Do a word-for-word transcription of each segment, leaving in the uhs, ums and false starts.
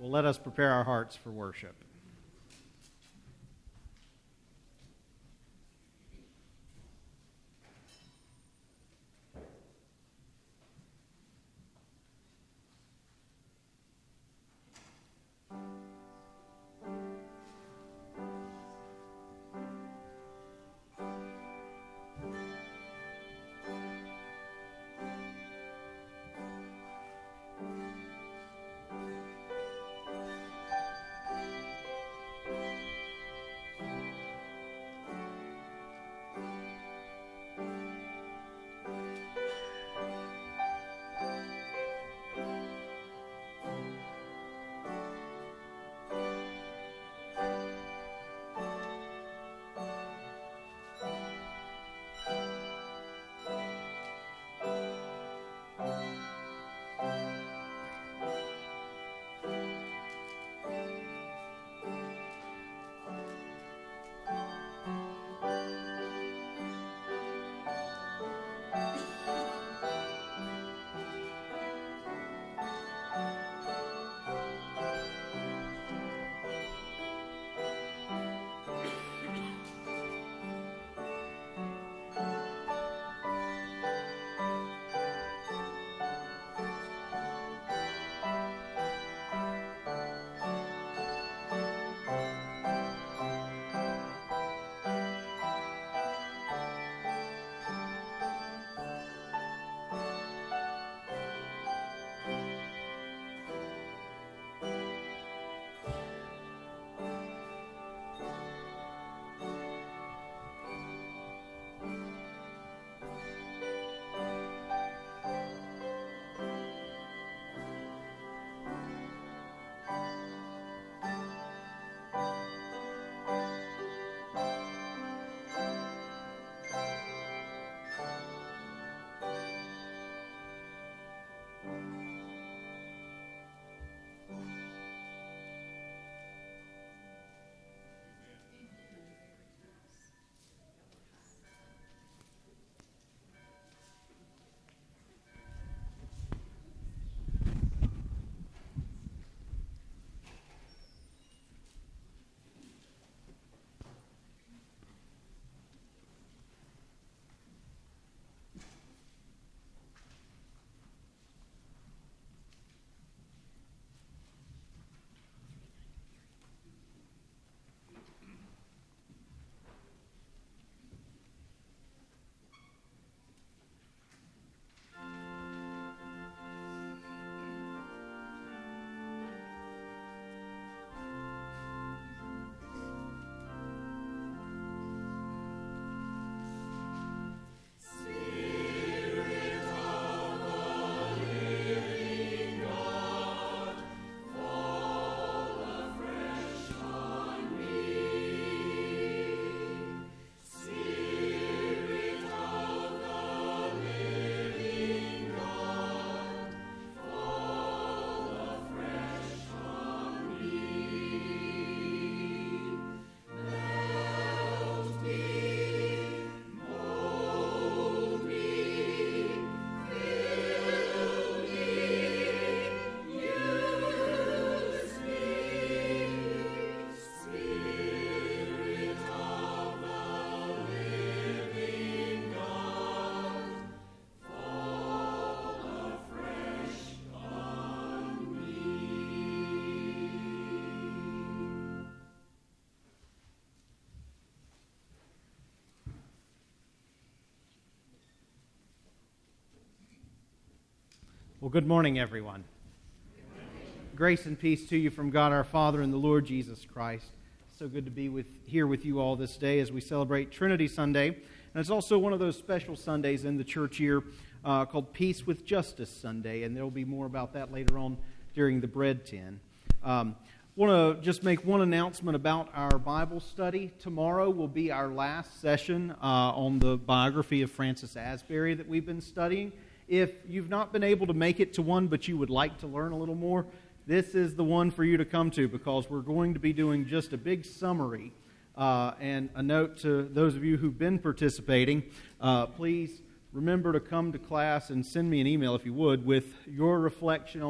Well, let us prepare our hearts for worship. Well, good morning, everyone. Good morning. Grace and peace to you from God our Father and the Lord Jesus Christ. So good to be with here with you all this day as we celebrate Trinity Sunday. And it's also one of those special Sundays in the church year uh, called Peace with Justice Sunday, and there will be more about that later on during the Bread Tin. Um, want to just make one announcement about our Bible study. Tomorrow will be our last session uh, on the biography of Francis Asbury that we've been studying. If you've not been able to make it to one, but you would like to learn a little more, this is the one for you to come to, because we're going to be doing just a big summary. Uh, and a note to those of you who've been participating, uh, please remember to come to class and send me an email, if you would, with your reflection on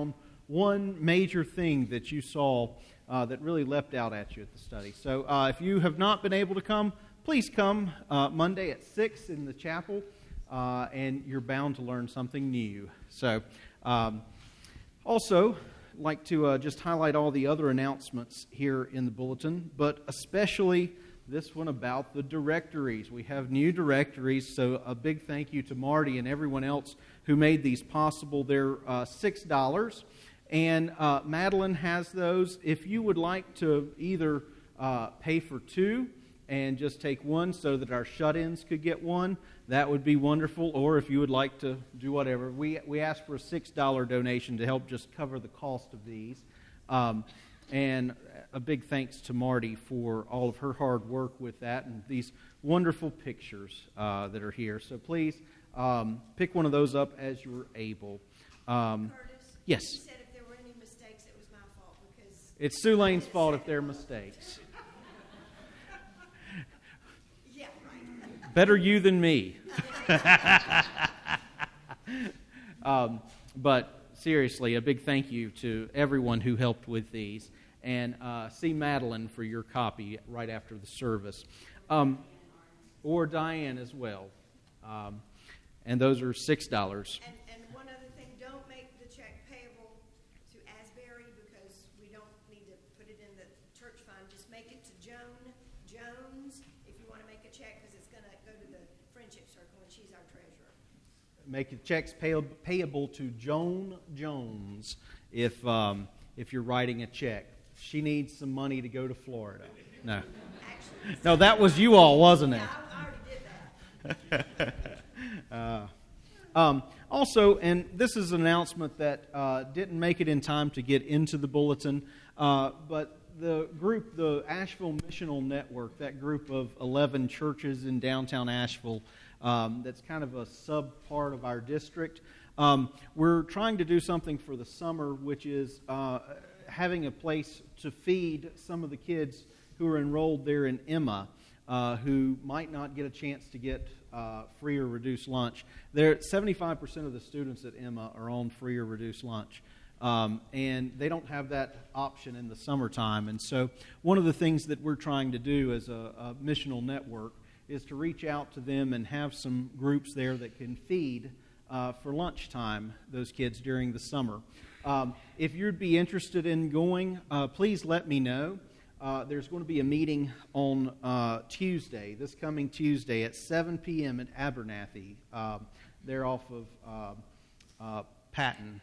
one major thing that you saw uh, that really leapt out at you at the study. So uh, if you have not been able to come, please come uh, Monday at six in the chapel, uh, and you're bound to learn something new. So um, also, I'd like to uh, just highlight all the other announcements here in the bulletin, but especially this one about the directories. We have new directories, so a big thank you to Marty and everyone else who made these possible. They're uh, six dollars, and uh, Madeline has those. If you would like to either uh, pay for two and just take one so that our shut-ins could get one, that would be wonderful. Or if you would like to do whatever, we we ask for a six dollars donation to help just cover the cost of these. Um, and a big thanks to Marty for all of her hard work with that and these wonderful pictures uh, that are here. So please um, pick one of those up as you're able. Um, Curtis, yes. You said if there were any mistakes, it was my fault because It's Sue Lane's fault if there are mistakes. yeah, right. Better you than me. um, but seriously, a big thank you to everyone who helped with these. And uh, see Madeline for your copy right after the service. Um, or Diane as well. Um, and those are six dollars. And, and one other thing, don't make the check payable to Asbury because we don't need to put it in the church fund. Just make it to Joan Jones if you want to make a check because it's going to go to the Friendship Circle and she's our treasurer. Make your checks pay, payable to Joan Jones if um, if you're writing a check. She needs some money to go to Florida. No. Actually, No, that was you all, wasn't it? yeah, I, I already did that. uh, um, also, and this is an announcement that uh, didn't make it in time to get into the bulletin, uh, but the group, the Asheville Missional Network, that group of eleven churches in downtown Asheville, um, that's kind of a sub-part of our district, um, we're trying to do something for the summer, which is uh, having a place to feed some of the kids who are enrolled there in Emma, uh, who might not get a chance to get uh, free or reduced lunch. There, seventy-five percent of the students at Emma are on free or reduced lunch, um, and they don't have that option in the summertime. And so one of the things that we're trying to do as a, a missional network is to reach out to them and have some groups there that can feed uh, for lunchtime those kids during the summer. Um, if you'd be interested in going, uh, please let me know. Uh, there's going to be a meeting on uh, Tuesday, this coming Tuesday at seven p.m. at Abernathy. Uh, they're off of uh, uh, Patton.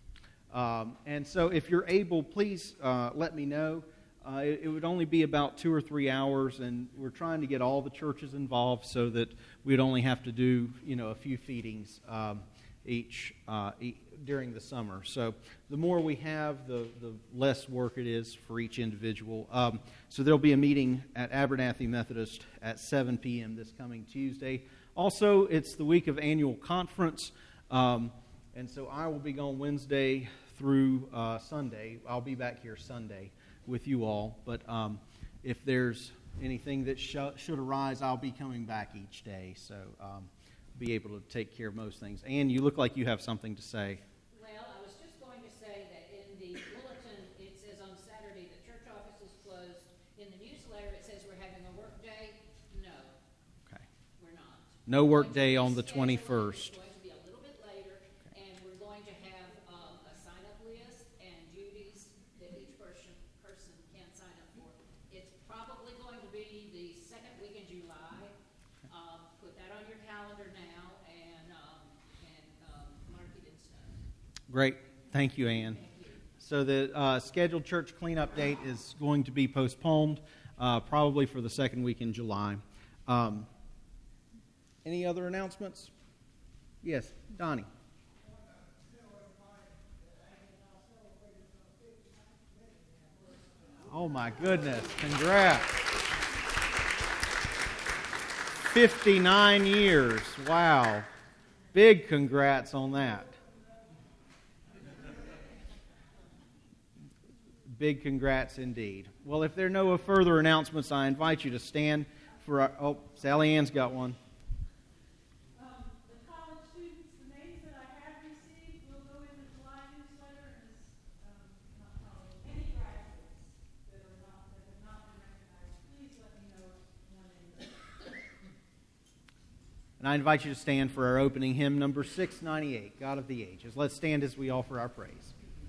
Um, and so if you're able, please uh, let me know. Uh, it, it would only be about two or three hours, and we're trying to get all the churches involved so that we'd only have to do, you know, a few feedings um, each uh, e- during the summer. So the more we have, the, the less work it is for each individual. Um, so there'll be a meeting at Abernathy Methodist at seven p.m. this coming Tuesday. Also, it's the week of annual conference, um, and so I will be gone Wednesday through uh, Sunday. I'll be back here Sunday with you all, but um, if there's anything that sh- should arise, I'll be coming back each day. So um, be able to take care of most things. Ann, you look like you have something to say. Well, I was just going to say that in the bulletin it says on Saturday the church office is closed. In the newsletter it says we're having a work day. No, Okay. we're not. No We're work going to day be on the scheduling- twenty-first. It's going to be a little bit later, and we're going to have um, a sign-up list and duties that each person person can sign up for. It's probably going to be the second week in July. Um, put that on your calendar now and um, and um, mark it and stuff. Great. Thank you, Ann. So the uh, scheduled church cleanup date is going to be postponed, uh, probably for the second week in July. Um, any other announcements? Yes, Donnie. Oh my goodness, congrats. fifty-nine years, wow. Big congrats on that. Big congrats indeed. Well, if there are no further announcements, I invite you to stand for our, oh, Sally Ann's got one. Um, the college students, the names that I have received will go in the July newsletter as And I invite you to stand for our opening hymn, number six ninety-eight, God of the Ages. Let's stand as we offer our praise.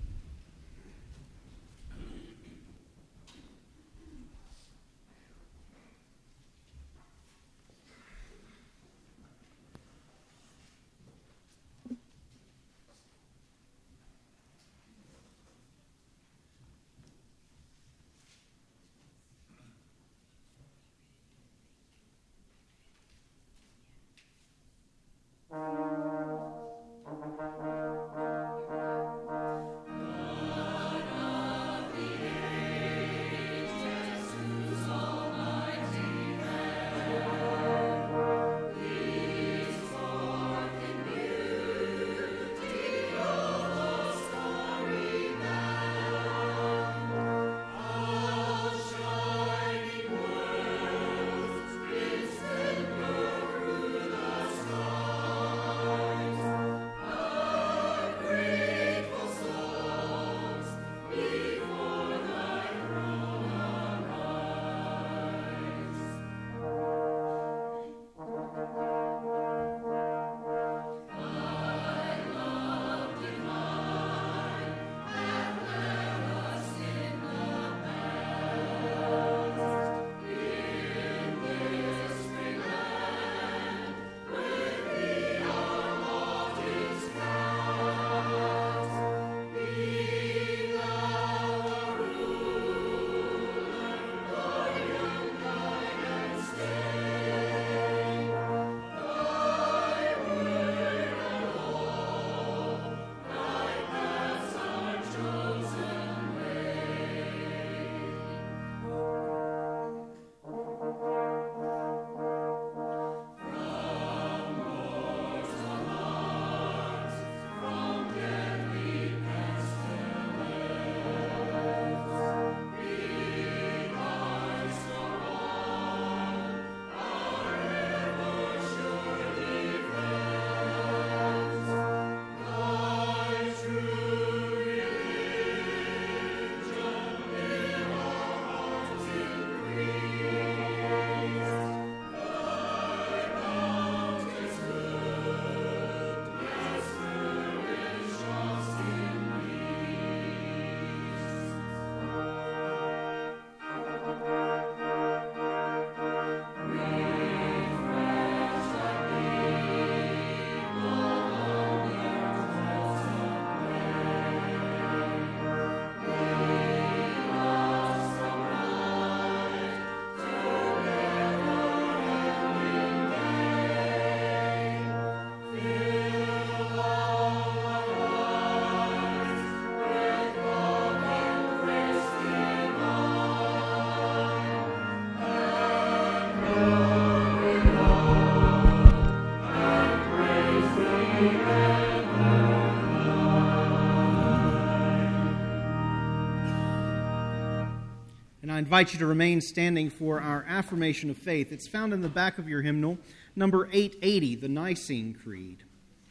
And I invite you to remain standing for our affirmation of faith. It's found in the back of your hymnal, number eight eighty, the Nicene Creed.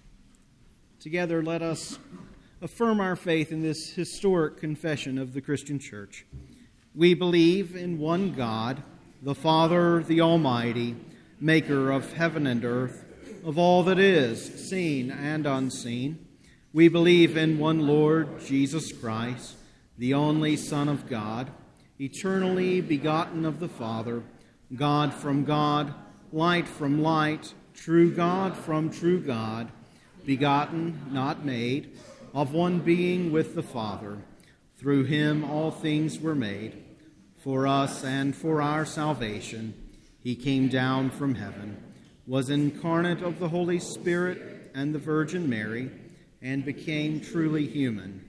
Together, let us affirm our faith in this historic confession of the Christian Church. We believe in one God, the Father, the Almighty, maker of heaven and earth, of all that is, seen and unseen. We believe in one Lord, Jesus Christ, the only Son of God, eternally begotten of the Father, God from God, light from light, true God from true God, begotten, not made, of one being with the Father. Through him all things were made. For us and for our salvation, he came down from heaven, was incarnate of the Holy Spirit and the Virgin Mary, and became truly human.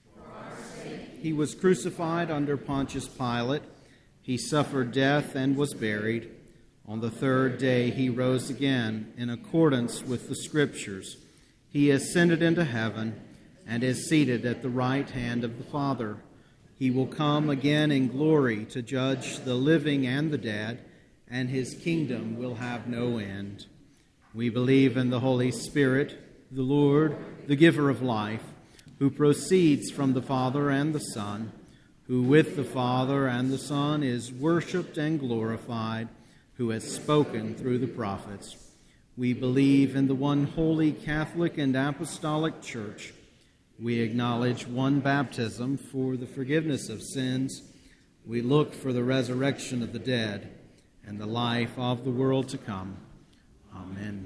He was crucified under Pontius Pilate. He suffered death and was buried. On the third day he rose again in accordance with the Scriptures. He ascended into heaven and is seated at the right hand of the Father. He will come again in glory to judge the living and the dead, and his kingdom will have no end. We believe in the Holy Spirit, the Lord, the giver of life, who proceeds from the Father and the Son, who with the Father and the Son is worshipped and glorified, who has spoken through the prophets. We believe in the one holy Catholic and Apostolic Church. We acknowledge one baptism for the forgiveness of sins. We look for the resurrection of the dead and the life of the world to come. Amen.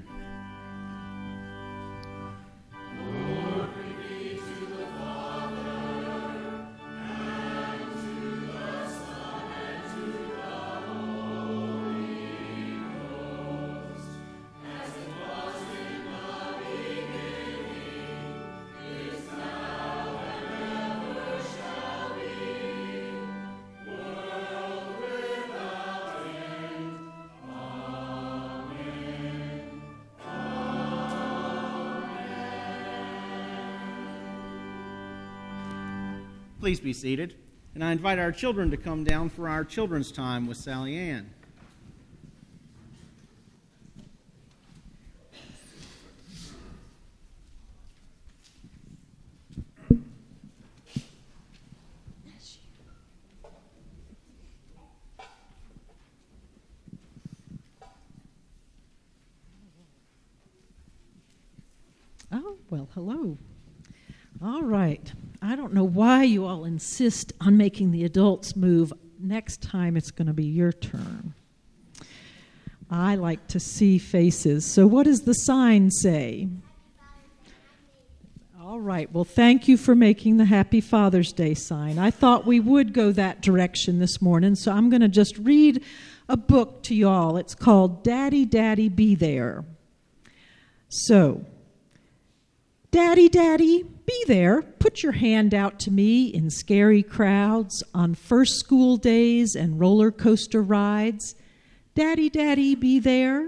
Please be seated. And I invite our children to come down for our children's time with Sally Ann. Oh, well, hello. All right. I don't know why you all insist on making the adults move. Next time it's going to be your turn. I like to see faces. So what does the sign say? All right. Well, thank you for making the Happy Father's Day sign. I thought we would go that direction this morning, so I'm going to just read a book to you all. It's called Daddy, Daddy, Be There. So, Daddy, Daddy, be there. Put your hand out to me in scary crowds, on first school days and roller coaster rides. Daddy, Daddy, be there.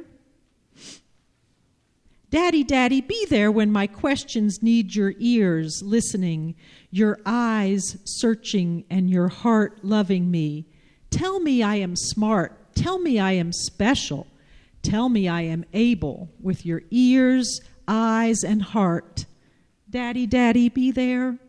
Daddy, Daddy, be there when my questions need your ears listening, your eyes searching, and your heart loving me. Tell me I am smart. Tell me I am special. Tell me I am able with your ears, eyes, and heart. Daddy, Daddy, be there.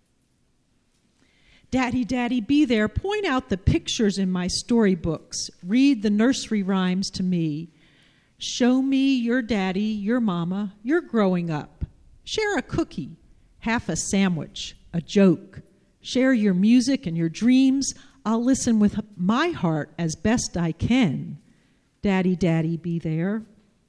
Daddy, Daddy, be there. Point out the pictures in my storybooks. Read the nursery rhymes to me. Show me your daddy, your mama, you're growing up. Share a cookie, half a sandwich, a joke. Share your music and your dreams. I'll listen with my heart as best I can. Daddy, Daddy, be there.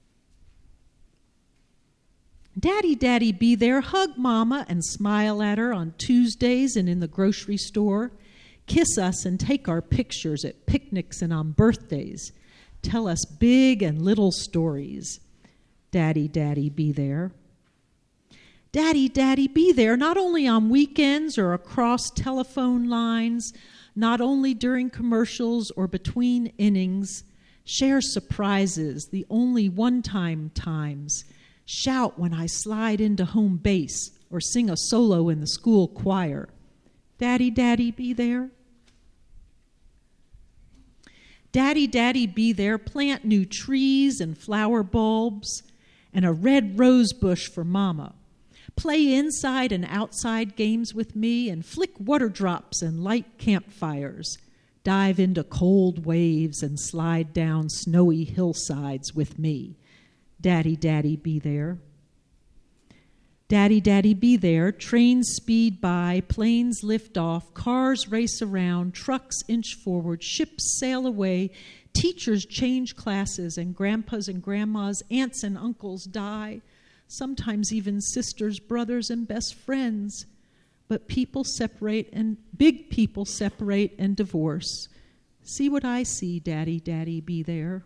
Daddy, Daddy, be there. Hug Mama and smile at her on Tuesdays and in the grocery store. Kiss us and take our pictures at picnics and on birthdays. Tell us big and little stories. Daddy, Daddy, be there. Daddy, Daddy, be there, not only on weekends or across telephone lines, not only during commercials or between innings. Share surprises, the only one-time times. Shout when I slide into home base or sing a solo in the school choir. Daddy, Daddy, be there. Daddy, Daddy, be there. Plant new trees and flower bulbs and a red rose bush for Mama. Play inside and outside games with me and flick water drops and light campfires. Dive into cold waves and slide down snowy hillsides with me. Daddy, Daddy, be there. Daddy, Daddy, be there. Trains speed by, planes lift off, cars race around, trucks inch forward, ships sail away, teachers change classes, and grandpas and grandmas, aunts and uncles die, sometimes even sisters, brothers, and best friends. But people separate, and big people separate and divorce. See what I see, Daddy, Daddy, be there.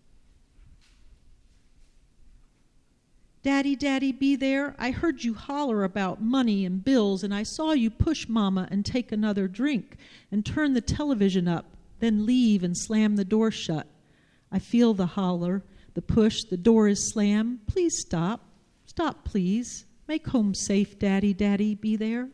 Daddy, Daddy, be there. I heard you holler about money and bills, and I saw you push Mama and take another drink and turn the television up, then leave and slam the door shut. I feel the holler, the push, the door is slammed. Please stop. Stop, please. Make home safe, Daddy, Daddy, be there.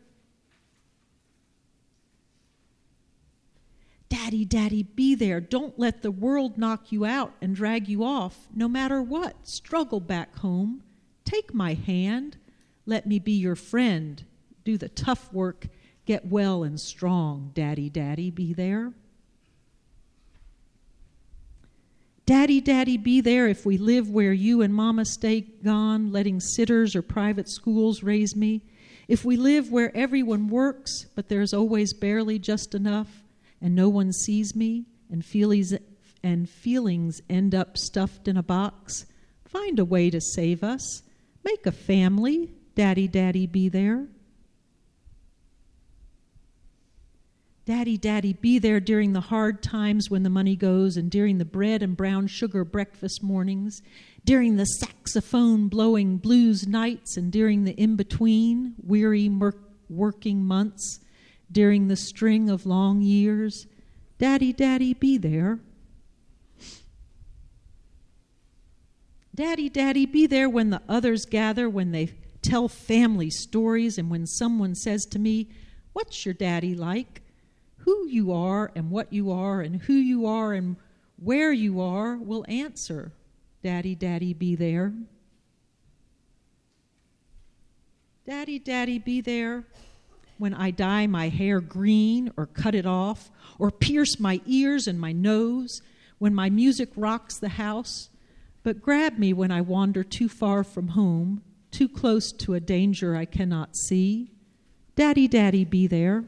Daddy, Daddy, be there. Don't let the world knock you out and drag you off, no matter what. Struggle back home. Take my hand. Let me be your friend. Do the tough work. Get well and strong. Daddy, Daddy, be there. Daddy, Daddy, be there if we live where you and Mama stay gone, letting sitters or private schools raise me. If we live where everyone works, but there's always barely just enough, and no one sees me, and feelings, and feelings end up stuffed in a box, find a way to save us. Make a family. Daddy, Daddy, be there. Daddy, Daddy, be there during the hard times when the money goes, and during the bread and brown sugar breakfast mornings, during the saxophone blowing blues nights, and during the in-between weary mer- working months, during the string of long years. Daddy, Daddy, be there. Daddy, Daddy, be there when the others gather, when they tell family stories, and when someone says to me, "What's your daddy like?" Who you are and what you are and who you are and where you are will answer. Daddy, Daddy, be there. Daddy, Daddy, be there when I dye my hair green or cut it off or pierce my ears and my nose, when my music rocks the house, but grab me when I wander too far from home, too close to a danger I cannot see. Daddy, Daddy, be there.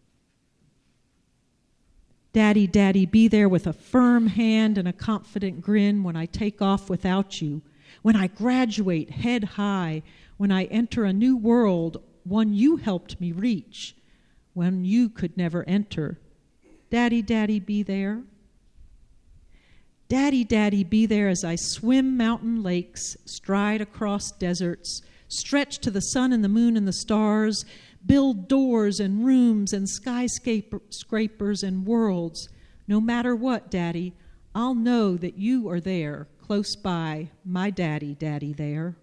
Daddy, Daddy, be there with a firm hand and a confident grin when I take off without you, when I graduate head high, when I enter a new world, one you helped me reach, when you could never enter. Daddy, Daddy, be there. Daddy, Daddy, be there as I swim mountain lakes, stride across deserts, stretch to the sun and the moon and the stars, build doors and rooms and skyscrapers and worlds. No matter what, Daddy, I'll know that you are there, close by, my daddy, Daddy there.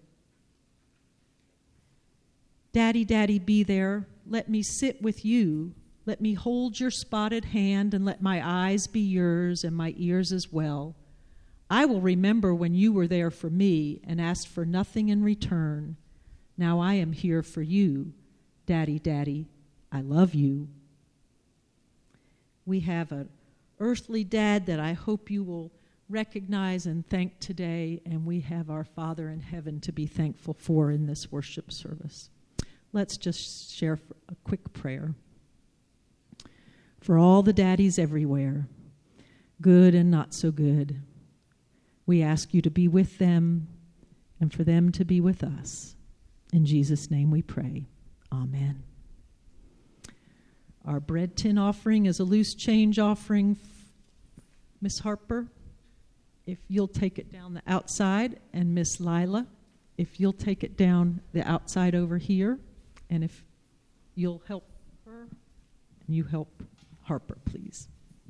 Daddy, Daddy, be there. Let me sit with you. Let me hold your spotted hand and let my eyes be yours and my ears as well. I will remember when you were there for me and asked for nothing in return. Now I am here for you. Daddy, Daddy, I love you. We have an earthly dad that I hope you will recognize and thank today, and we have our Father in heaven to be thankful for in this worship service. Let's just share a quick prayer. For all the daddies everywhere, good and not so good, we ask you to be with them and for them to be with us. In Jesus' name we pray. Amen. Our bread tin offering is a loose change offering. Miss Harper, if you'll take it down the outside, and Miss Lila, if you'll take it down the outside over here, and if you'll help her, and you help Harper, please.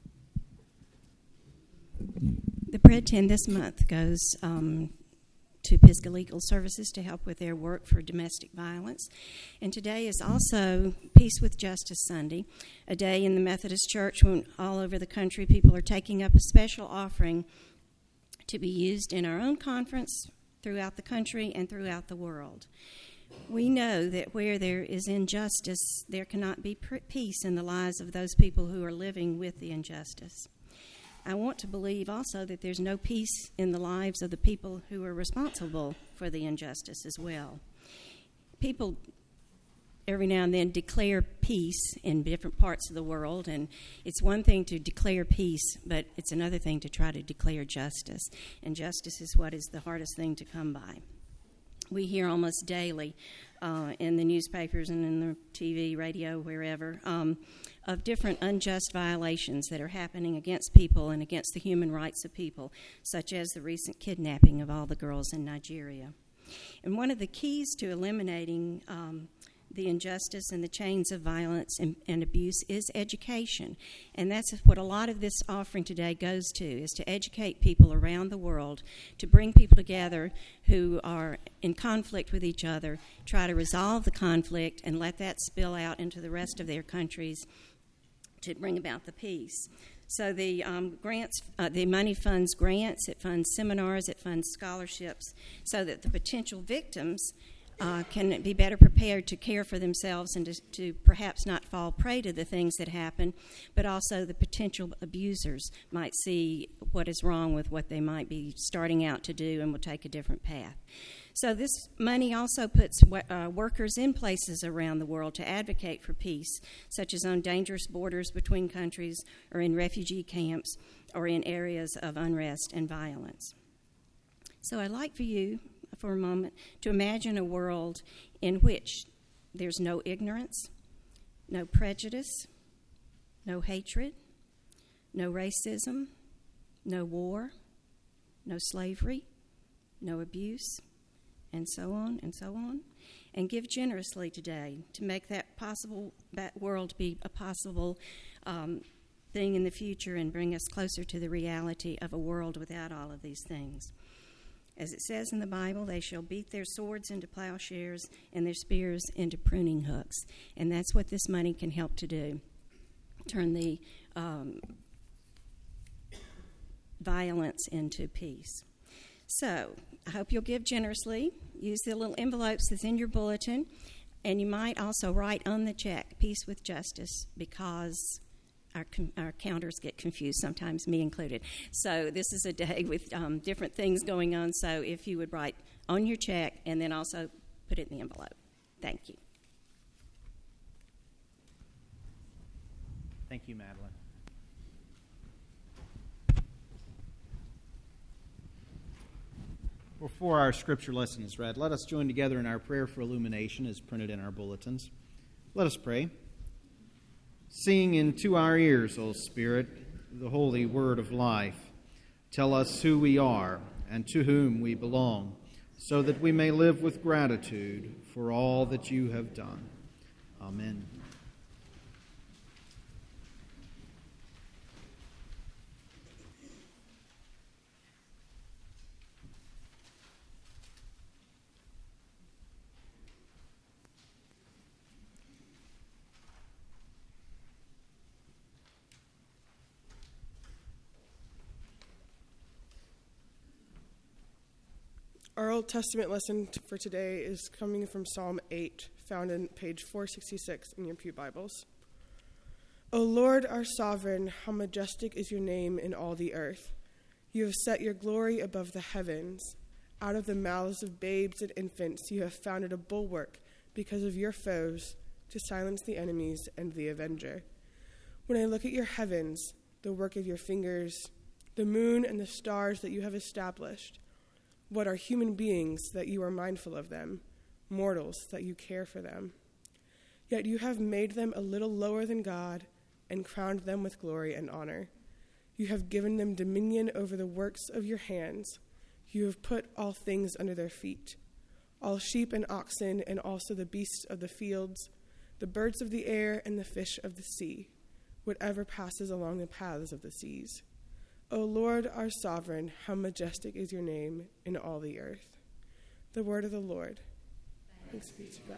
The bread tin this month goes um, to Pisgah Legal Services to help with their work for domestic violence. And today is also Peace with Justice Sunday, a day in the Methodist Church when all over the country people are taking up a special offering to be used in our own conference throughout the country and throughout the world. We know that where there is injustice, there cannot be peace in the lives of those people who are living with the injustice. I want to believe also that there's no peace in the lives of the people who are responsible for the injustice as well. People every now and then declare peace in different parts of the world, and it's one thing to declare peace, but it's another thing to try to declare justice, and justice is what is the hardest thing to come by. We hear almost daily uh, in the newspapers and in the T V, radio, wherever, um, of different unjust violations that are happening against people and against the human rights of people, such as the recent kidnapping of all the girls in Nigeria. And one of the keys to eliminating um, the injustice and the chains of violence and, and abuse is education. And that's what a lot of this offering today goes to, is to educate people around the world, to bring people together who are in conflict with each other, try to resolve the conflict and let that spill out into the rest of their countries to bring about the peace. So the um, grants, uh, the money funds grants, it funds seminars, it funds scholarships, so that the potential victims uh, can be better prepared to care for themselves and to, to perhaps not fall prey to the things that happen, but also the potential abusers might see what is wrong with what they might be starting out to do and will take a different path. So this money also puts uh, workers in places around the world to advocate for peace, such as on dangerous borders between countries or in refugee camps or in areas of unrest and violence. So I'd like for you, for a moment, to imagine a world in which there's no ignorance, no prejudice, no hatred, no racism, no war, no slavery, no abuse, and so on and so on, and give generously today to make that possible, that world be a possible um, thing in the future and bring us closer to the reality of a world without all of these things. As it says in the Bible, they shall beat their swords into plowshares and their spears into pruning hooks. And that's what this money can help to do, turn the um, violence into peace. So I hope you'll give generously. Use the little envelopes that's in your bulletin. And you might also write on the check, Peace with Justice, because Our, our counters get confused, sometimes me included. So this is a day with um, different things going on. So if you would write on your check and then also put it in the envelope. Thank you. Thank you, Madeline. Before our scripture lesson is read, let us join together in our prayer for illumination as printed in our bulletins. Let us pray. Sing into our ears, O Spirit, the holy word of life. Tell us who we are and to whom we belong, so that we may live with gratitude for all that you have done. Amen. Our Old Testament lesson for today is coming from Psalm eight, found in page four sixty-six in your pew Bibles. O Lord, our sovereign, how majestic is your name in all the earth. You have set your glory above the heavens. Out of the mouths of babes and infants you have founded a bulwark because of your foes, to silence the enemies and the avenger. When I look at your heavens, the work of your fingers, the moon and the stars that you have established, what are human beings that you are mindful of them, mortals that you care for them? Yet you have made them a little lower than God and crowned them with glory and honor. You have given them dominion over the works of your hands. You have put all things under their feet, all sheep and oxen, and also the beasts of the fields, the birds of the air and the fish of the sea, whatever passes along the paths of the seas. O Lord, our sovereign, how majestic is your name in all the earth. The word of the Lord. Thanks be to God.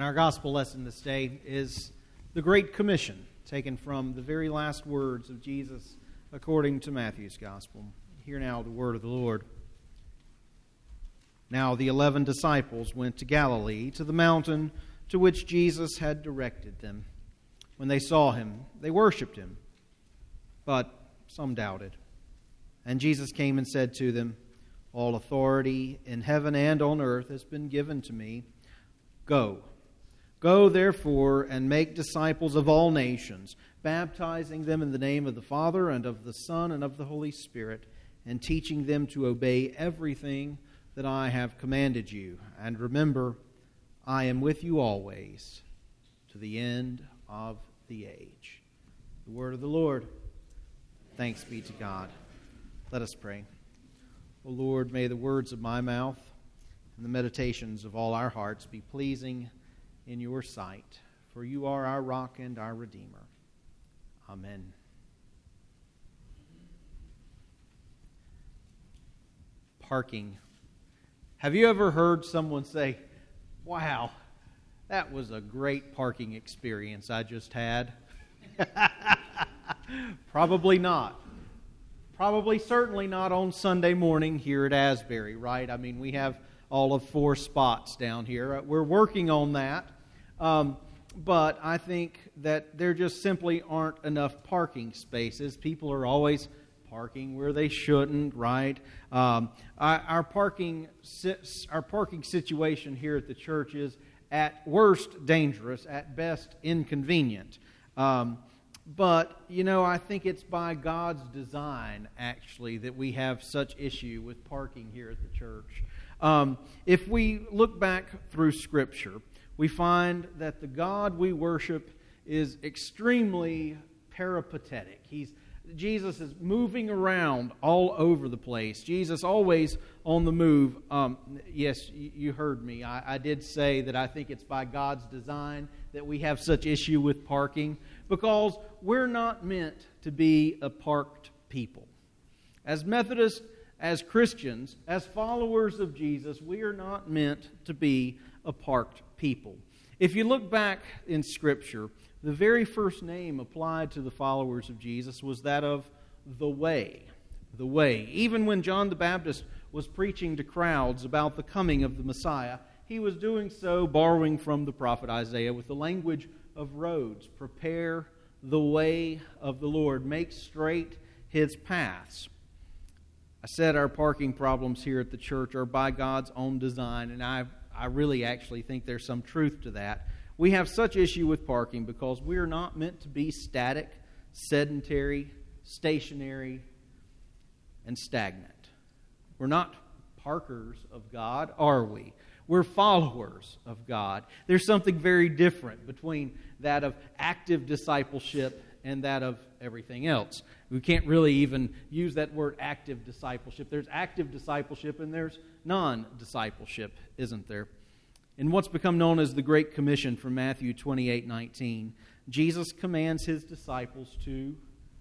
And our gospel lesson this day is the Great Commission, taken from the very last words of Jesus according to Matthew's gospel. Hear now the word of the Lord. Now the eleven disciples went to Galilee, to the mountain to which Jesus had directed them. When they saw him, they worshipped him, but some doubted. And Jesus came and said to them, "All authority in heaven and on earth has been given to me. Go. Go, therefore, and make disciples of all nations, baptizing them in the name of the Father and of the Son and of the Holy Spirit, and teaching them to obey everything that I have commanded you. And remember, I am with you always, to the end of the age." The word of the Lord. Thanks be to God. Let us pray. O Lord, may the words of my mouth and the meditations of all our hearts be pleasing in your sight, for you are our rock and our Redeemer. Amen. Parking. Have you ever heard someone say, "Wow, that was a great parking experience I just had"? Probably not. Probably certainly not on Sunday morning here at Asbury, right? I mean, we have all of four spots down here. We're working on that. Um, but I think that there just simply aren't enough parking spaces. People are always parking where they shouldn't, right? Um, our, our parking our parking situation here at the church is at worst dangerous, at best inconvenient. Um, but, you know, I think it's by God's design, actually, that we have such issue with parking here at the church. Um, if we look back through Scripture, we find that the God we worship is extremely peripatetic. He's Jesus is moving around all over the place. Jesus always on the move. Um, yes, you heard me. I, I did say that I think it's by God's design that we have such issue with parking, because we're not meant to be a parked people. As Methodists, as Christians, as followers of Jesus, we are not meant to be a parked people. If you look back in Scripture, the very first name applied to the followers of Jesus was that of the Way. The Way. Even when John the Baptist was preaching to crowds about the coming of the Messiah, he was doing so borrowing from the prophet Isaiah with the language of roads. Prepare the way of the Lord. Make straight His paths. I said our parking problems here at the church are by God's own design, and I, I really actually think there's some truth to that. We have such issue with parking because we are not meant to be static, sedentary, stationary, and stagnant. We're not parkers of God, are we? We're followers of God. There's something very different between that of active discipleship and that of everything else. We can't really even use that word active discipleship. There's active discipleship and there's non-discipleship, isn't there? In what's become known as the Great Commission from Matthew twenty-eight nineteen, Jesus commands His disciples to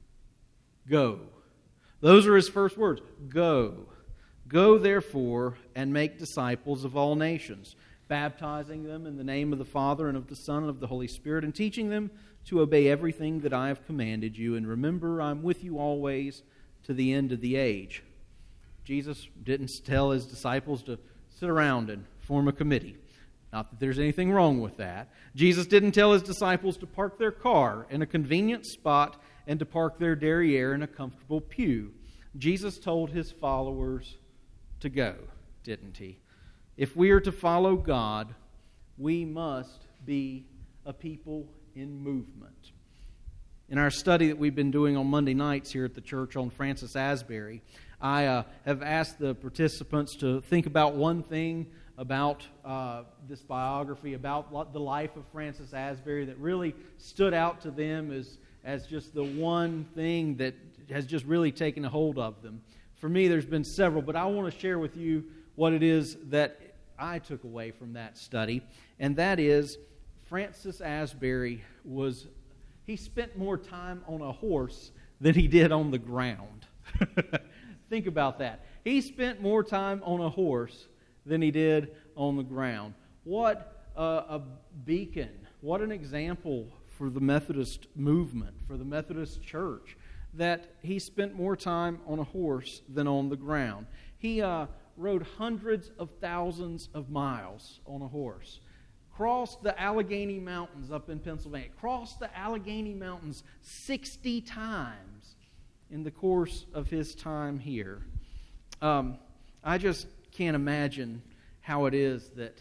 go. Those are His first words. Go. Go, therefore, and make disciples of all nations, baptizing them in the name of the Father and of the Son and of the Holy Spirit, and teaching them to obey everything that I have commanded you. And remember, I'm with you always to the end of the age. Jesus didn't tell His disciples to sit around and form a committee. Not that there's anything wrong with that. Jesus didn't tell His disciples to park their car in a convenient spot and to park their derriere in a comfortable pew. Jesus told His followers to go, didn't He? If we are to follow God, we must be a people in movement. In our study that we've been doing on Monday nights here at the church on Francis Asbury, I uh, have asked the participants to think about one thing about uh, this biography, about the life of Francis Asbury that really stood out to them as, as just the one thing that has just really taken a hold of them. For me, there's been several, but I want to share with you what it is that I took away from that study, and that is Francis Asbury was, he spent more time on a horse than he did on the ground. Think about that. He spent more time on a horse than he did on the ground. What a, a beacon. What an example for the Methodist movement, for the Methodist Church, that he spent more time on a horse than on the ground. He uh, rode hundreds of thousands of miles on a horse, crossed the Allegheny Mountains up in Pennsylvania, crossed the Allegheny Mountains sixty times in the course of his time here. Um, I just can't imagine how it is that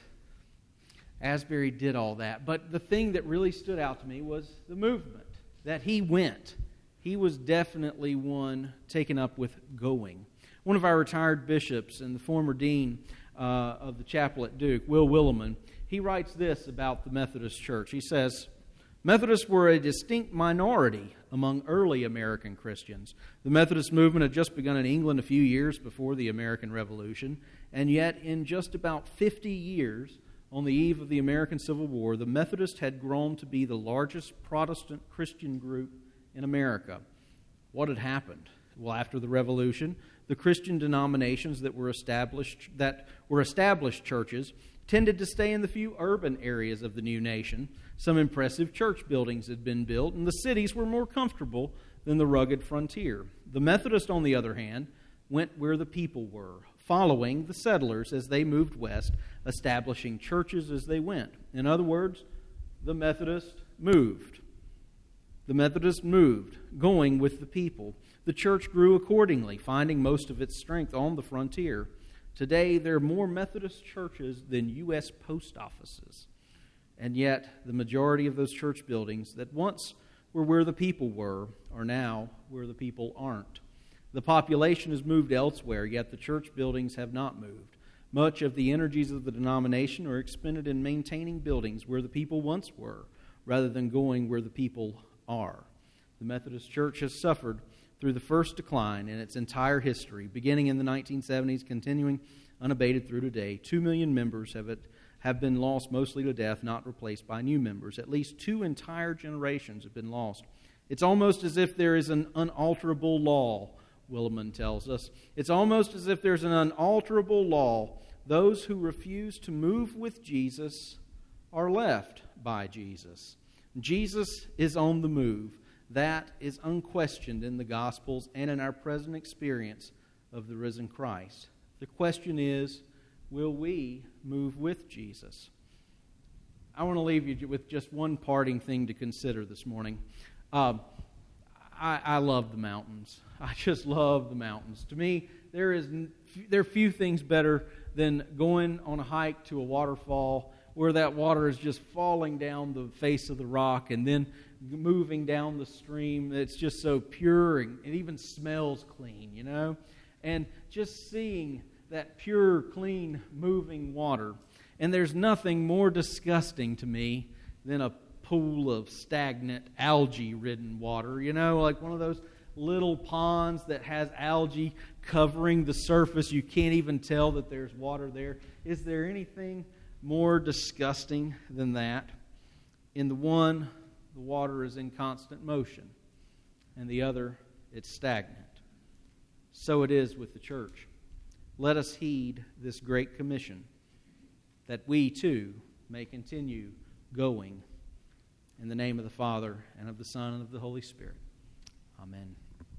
Asbury did all that. But the thing that really stood out to me was the movement, that he went. He was definitely one taken up with going. One of our retired bishops and the former dean uh, of the chapel at Duke, Will Willimon, he writes this about the Methodist Church. He says, Methodists were a distinct minority among early American Christians. The Methodist movement had just begun in England a few years before the American Revolution, and yet in just about fifty years, on the eve of the American Civil War, the Methodists had grown to be the largest Protestant Christian group in America. What had happened? Well, after the Revolution, the Christian denominations that were established that were established churches tended to stay in the few urban areas of the new nation. Some impressive church buildings had been built, and the cities were more comfortable than the rugged frontier. The Methodists, on the other hand, went where the people were, following the settlers as they moved west, establishing churches as they went. In other words, the Methodists moved. The Methodists moved, going with the people. The church grew accordingly, finding most of its strength on the frontier. Today, there are more Methodist churches than U S post offices. And yet, the majority of those church buildings that once were where the people were are now where the people aren't. The population has moved elsewhere, yet the church buildings have not moved. Much of the energies of the denomination are expended in maintaining buildings where the people once were, rather than going where the people are. The Methodist Church has suffered through the first decline in its entire history, beginning in the nineteen seventies, continuing unabated through today. Two million members have, it, have been lost mostly to death, not replaced by new members. At least two entire generations have been lost. It's almost as if there is an unalterable law, Willimon tells us. It's almost as if there's an unalterable law. Those who refuse to move with Jesus are left by Jesus. Jesus is on the move. That is unquestioned in the Gospels and in our present experience of the risen Christ. The question is, will we move with Jesus? I want to leave you with just one parting thing to consider this morning. Uh, I, I love the mountains. I just love the mountains. To me, there is there are few things better than going on a hike to a waterfall where that water is just falling down the face of the rock and then moving down the stream. It's just so pure, and it even smells clean, you know? And just seeing that pure, clean, moving water. And there's nothing more disgusting to me than a pool of stagnant, algae-ridden water, you know, like one of those little ponds that has algae covering the surface. You can't even tell that there's water there. Is there anything more disgusting than that? In the one, the water is in constant motion, and the other, it's stagnant. So it is with the church. Let us heed this great commission, that we too may continue going. In the name of the Father, and of the Son, and of the Holy Spirit. Amen.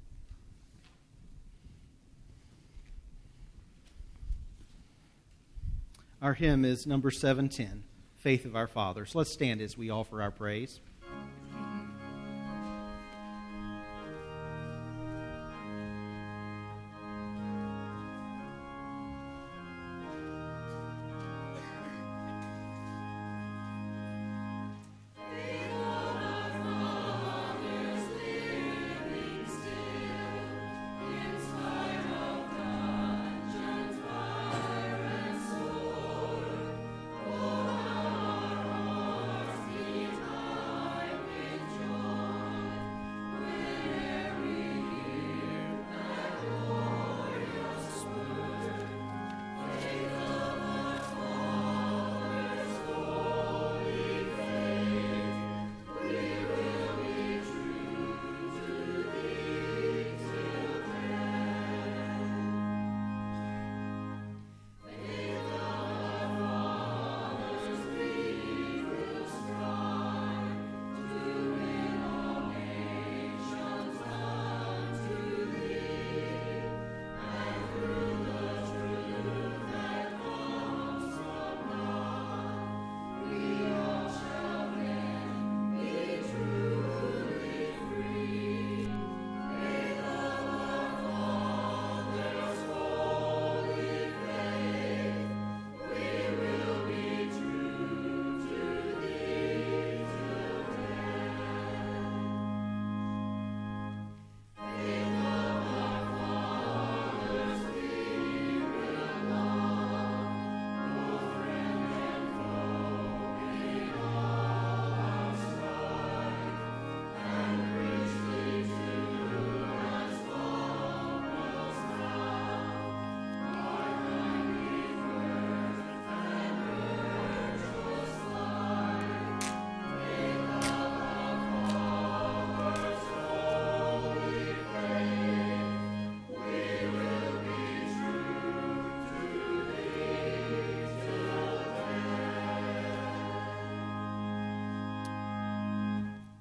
Our hymn is number seven ten, Faith of Our Fathers. Let's stand as we offer our praise.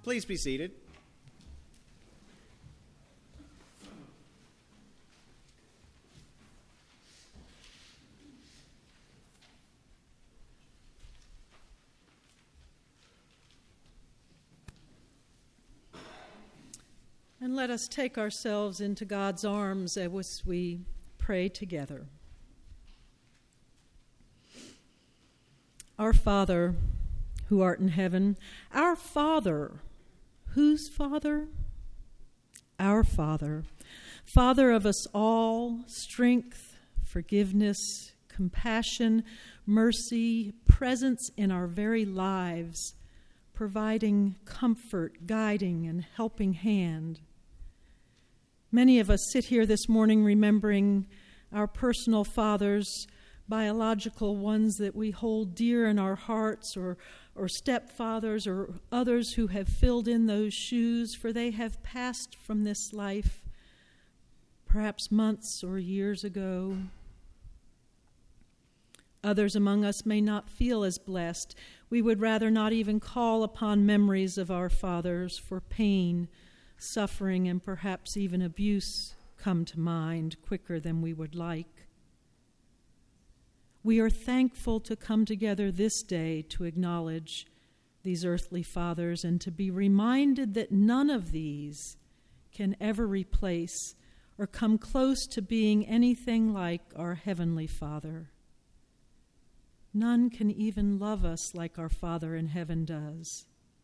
Please be seated. And let us take ourselves into God's arms as we pray together. Our Father, who art in heaven, our Father, whose Father? Our Father, Father of us all, strength, forgiveness, compassion, mercy, presence in our very lives, providing comfort, guiding, and helping hand. Many of us sit here this morning remembering our personal fathers, biological ones that we hold dear in our hearts, or, or stepfathers, or others who have filled in those shoes, for they have passed from this life perhaps months or years ago. Others among us may not feel as blessed. We would rather not even call upon memories of our fathers, for pain, suffering, and perhaps even abuse come to mind quicker than we would like. We are thankful to come together this day to acknowledge these earthly fathers and to be reminded that none of these can ever replace or come close to being anything like our Heavenly Father. None can even love us like our Father in heaven does.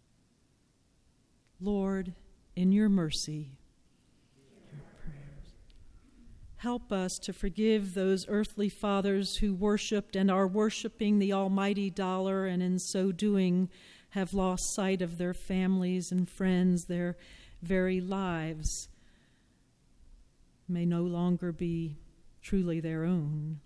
Lord, in your mercy, your prayers. Help us to forgive those earthly fathers who worshipped and are worshiping the almighty dollar, and in so doing have lost sight of their families and friends. Their very lives may no longer be truly their own.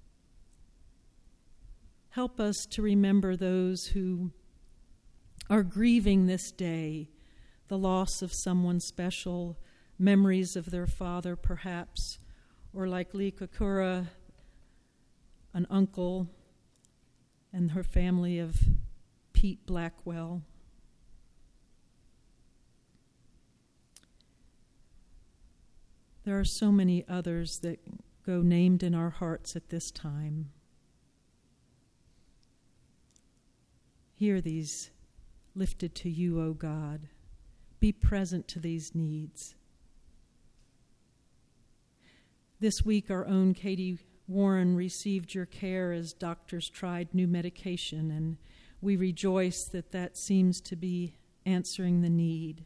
Help us to remember those who are grieving this day the loss of someone special, memories of their father perhaps, or like Lee Kakura, an uncle and her family of Pete Blackwell. There are so many others that go named in our hearts at this time. Hear these lifted to you, O God. Be present to these needs. This week, our own Katie Warren received your care as doctors tried new medication, and we rejoice that that seems to be answering the need.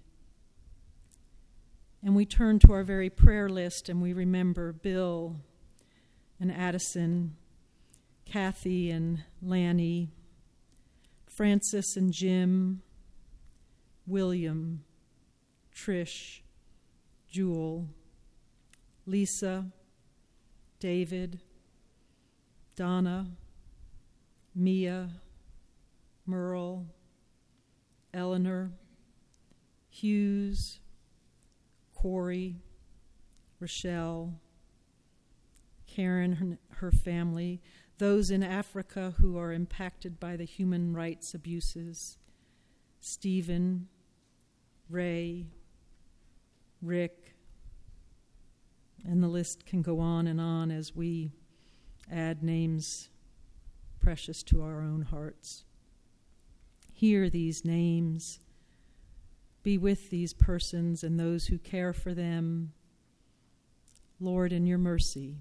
And we turn to our very prayer list and we remember Bill and Addison, Kathy and Lanny, Francis and Jim, William, Trish, Jewel, Lisa, David, Donna, Mia, Merle, Eleanor, Hughes, Corey, Rochelle, Karen, her, her family, those in Africa who are impacted by the human rights abuses, Stephen, Ray, Rick, and the list can go on and on as we add names precious to our own hearts. Hear these names. Be with these persons and those who care for them. Lord, in your mercy.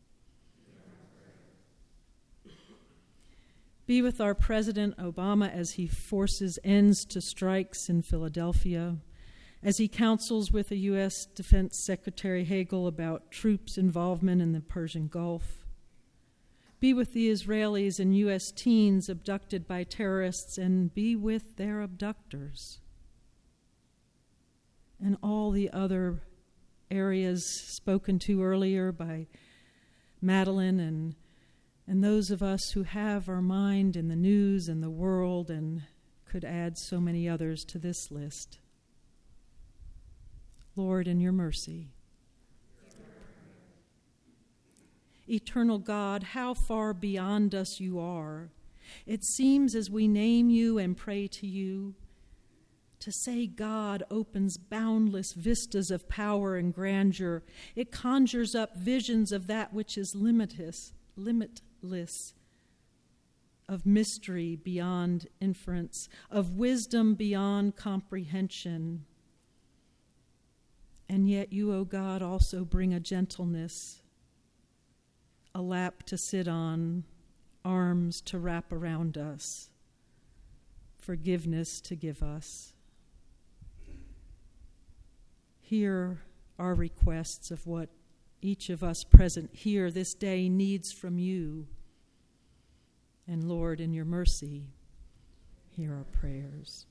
Be with our President Obama as he forces ends to strikes in Philadelphia, as he counsels with the U S Defense Secretary Hagel about troops' involvement in the Persian Gulf. Be with the Israelis and U S teens abducted by terrorists, and be with their abductors. And all the other areas spoken to earlier by Madeline and and those of us who have our mind in the news and the world and could add so many others to this list. Lord, in your mercy. Eternal God, how far beyond us you are. It seems as we name you and pray to you, To say God opens boundless vistas of power and grandeur. It conjures up visions of that which is limitless, limitless, of mystery beyond inference, of wisdom beyond comprehension. And yet you, O God, also bring a gentleness, a lap to sit on, arms to wrap around us, forgiveness to give us. Hear our requests of what each of us present here this day needs from you. And Lord, in your mercy, hear our prayers.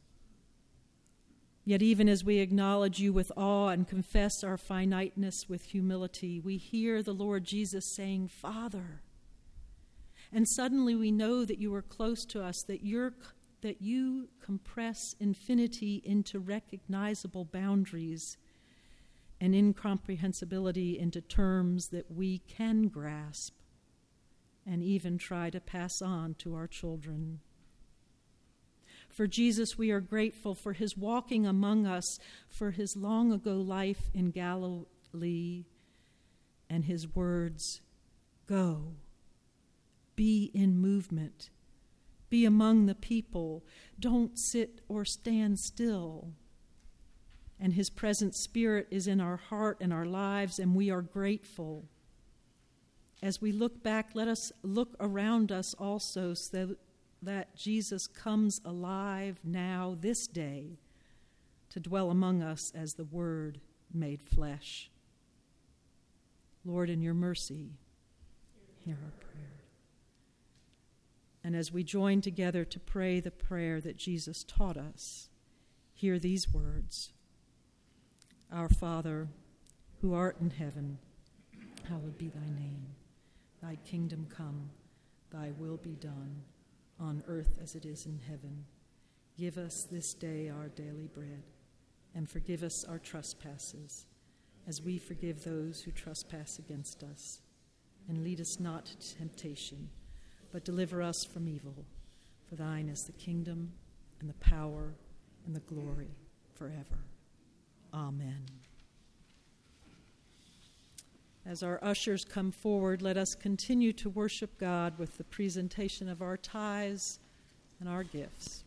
Yet even as we acknowledge you with awe and confess our finiteness with humility, we hear the Lord Jesus saying, Father. And suddenly we know that you are close to us, that you're, that you compress infinity into recognizable boundaries and incomprehensibility into terms that we can grasp and even try to pass on to our children. For Jesus, we are grateful for his walking among us, for his long ago life in Galilee, and his words, go, be in movement, be among the people, don't sit or stand still. And his present spirit is in our heart and our lives, and we are grateful. As we look back, let us look around us also so that Jesus comes alive now, this day, to dwell among us as the Word made flesh. Lord, in your mercy, hear our prayer. And as we join together to pray the prayer that Jesus taught us, hear these words. Our Father, who art in heaven, hallowed be thy name. Thy kingdom come, thy will be done, on earth as it is in heaven. Give us this day our daily bread, and forgive us our trespasses, as we forgive those who trespass against us. And lead us not to temptation, but deliver us from evil. For thine is the kingdom, and the power, and the glory forever. Amen. As our ushers come forward, let us continue to worship God with the presentation of our tithes and our gifts.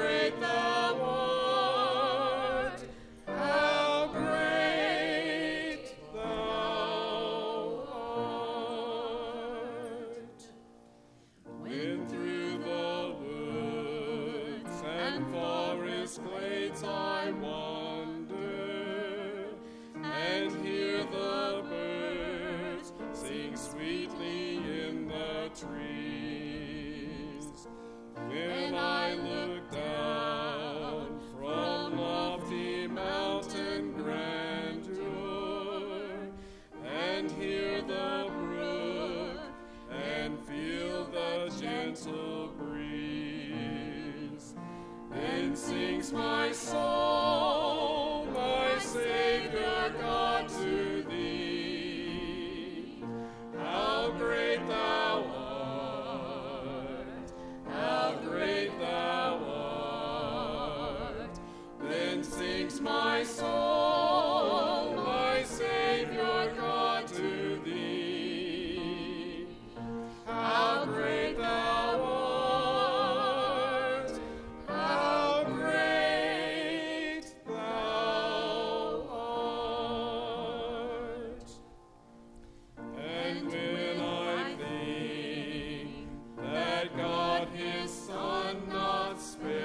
great thou art, how great thou art. When through the woods and forest glades I wander, and hear the birds sing sweetly in the trees, when I look down from lofty mountain grandeur, and hear the brook, and feel the gentle breeze, then sings my soul, my Savior God, to thee. How great thou art, how great thou art. Then sings my soul, my Savior God, to thee. How great thou art, how great thou art. And when I think that God his Son not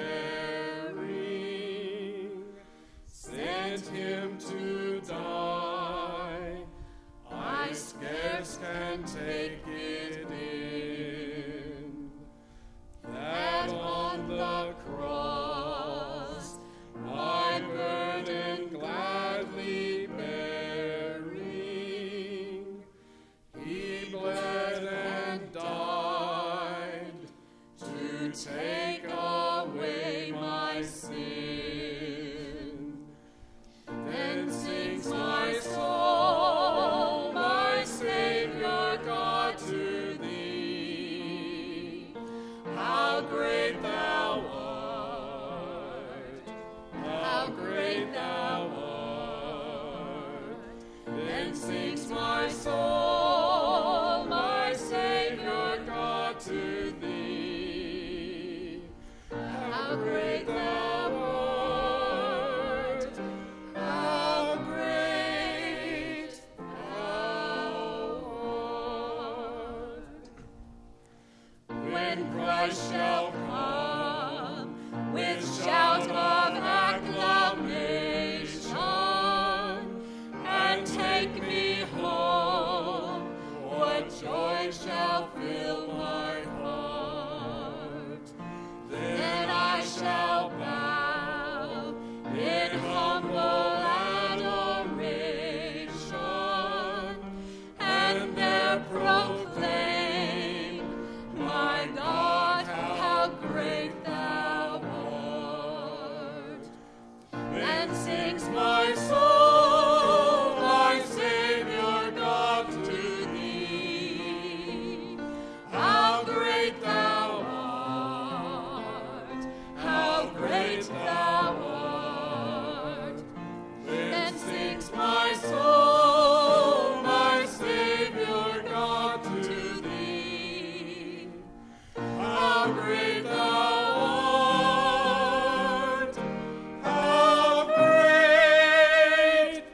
sparing sent him to die, I scarce can take it in, that on the cross my burden gladly bearing, he bled and died to take away my sin. Then sings my soul, my Savior God, to thee. How great thou art, how great thou art. Then sings my soul, my Savior God, to thee. How great thou art, how great thou art. When Christ shall come with shout of acclamation and take me home, what joy shall fill my heart. Then I shall bow in humble adoration, and there proclaim, my God, how great thou art. Then sings my soul, my Savior God, to thee. How great thou art, how great thou art. Then sings my soul, my Savior God, to thee. How great thou art, how great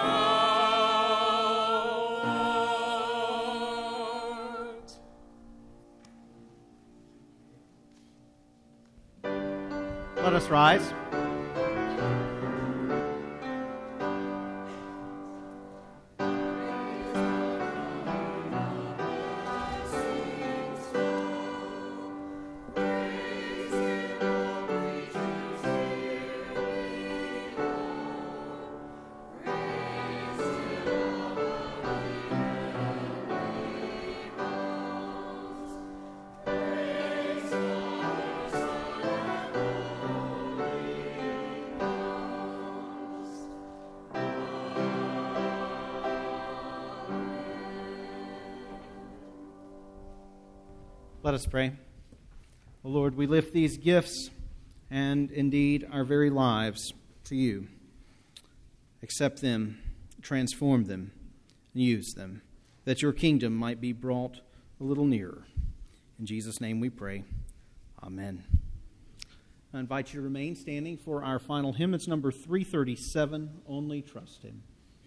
thou art. Let us rise. Let us pray. O Lord, we lift these gifts and indeed our very lives to you. Accept them, transform them, and use them, that your kingdom might be brought a little nearer. In Jesus' name we pray. Amen. I invite you to remain standing for our final hymn. It's number three thirty-seven, Only Trust Him.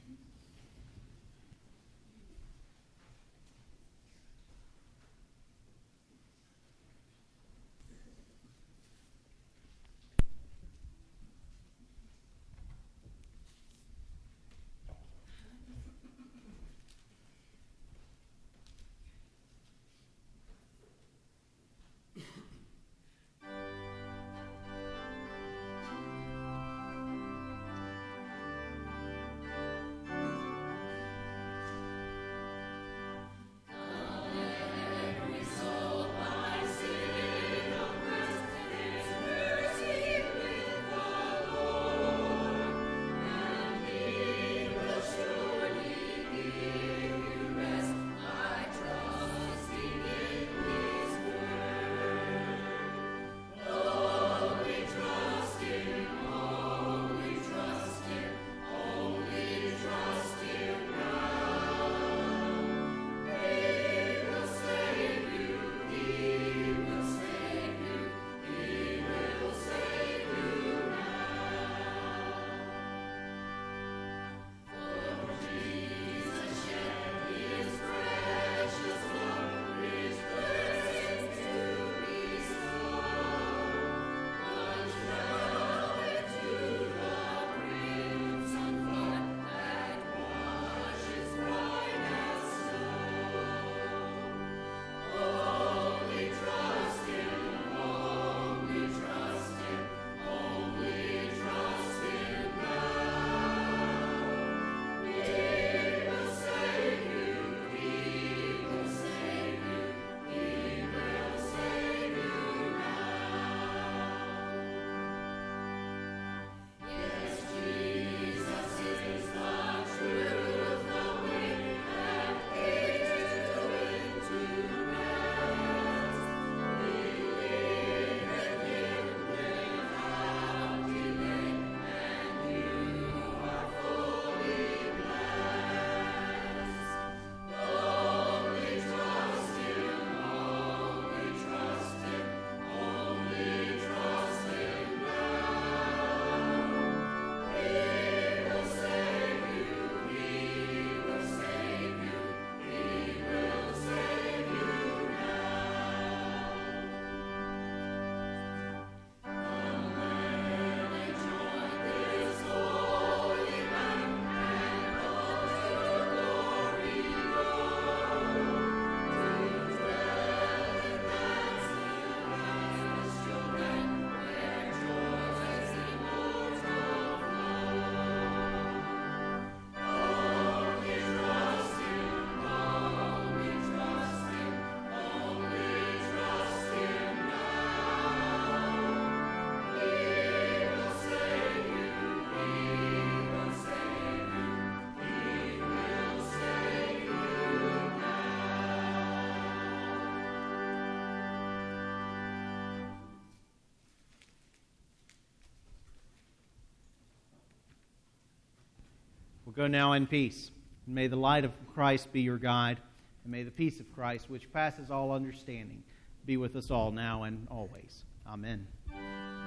Go now in peace. And may the light of Christ be your guide, and may the peace of Christ, which passes all understanding, be with us all now and always. Amen.